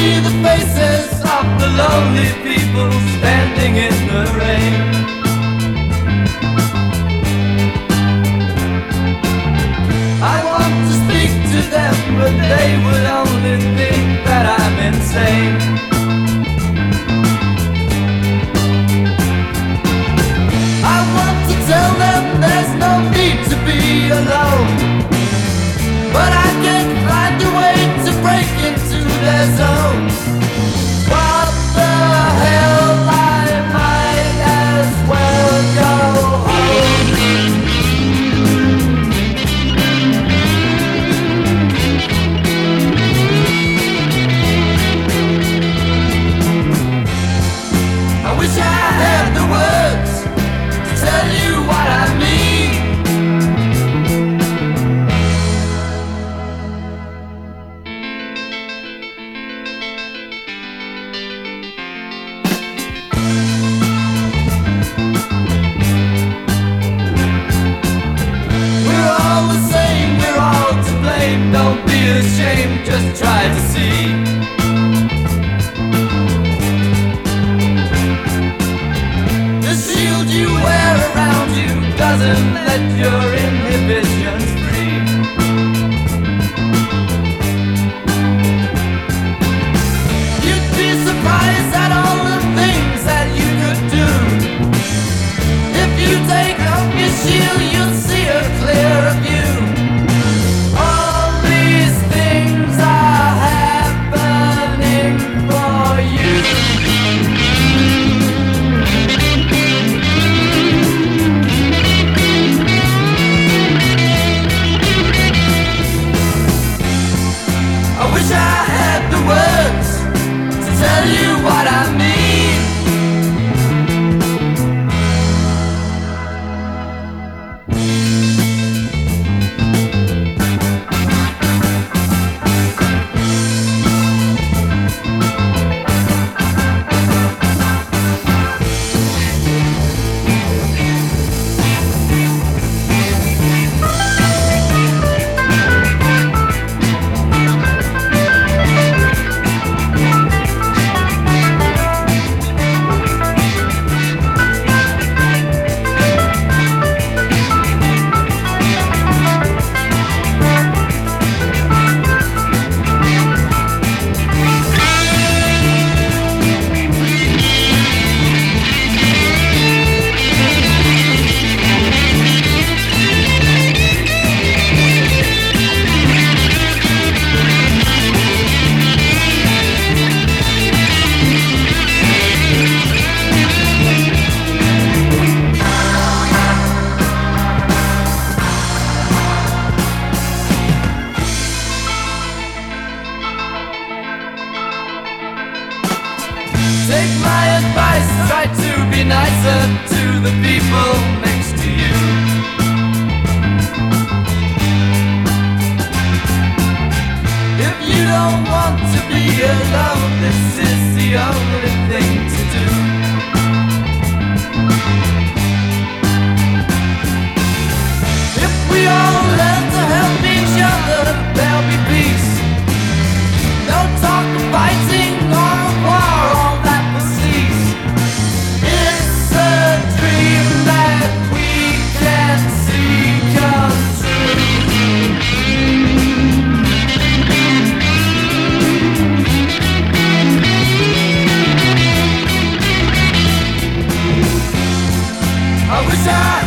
see the faces of the lonely people standing in the rain. I want to speak to them, but they would only think that I'm insane. I want to tell them there's no need to be alone, but I can't find a way to break into their zone. What the hell, I might as well go home. I wish I had the words to tell you what I mean. We're all the same, we're all to blame. Don't be ashamed, just try to see. The shield you wear around you doesn't let your inhibitions free. You'd be surprised at all the things that you could do. If you take off your shield, you'll see a clearer view. All these things are happening for you. I wish I had the words to tell you what I mean. Take my advice, try to be nicer to the people next to you. If you don't want to be alone, this is the only thing to do. If we all learn to help each other, there'll be peace. No talk of fighting or of war, all that will cease. It's a dream that we can't see come true. I wish I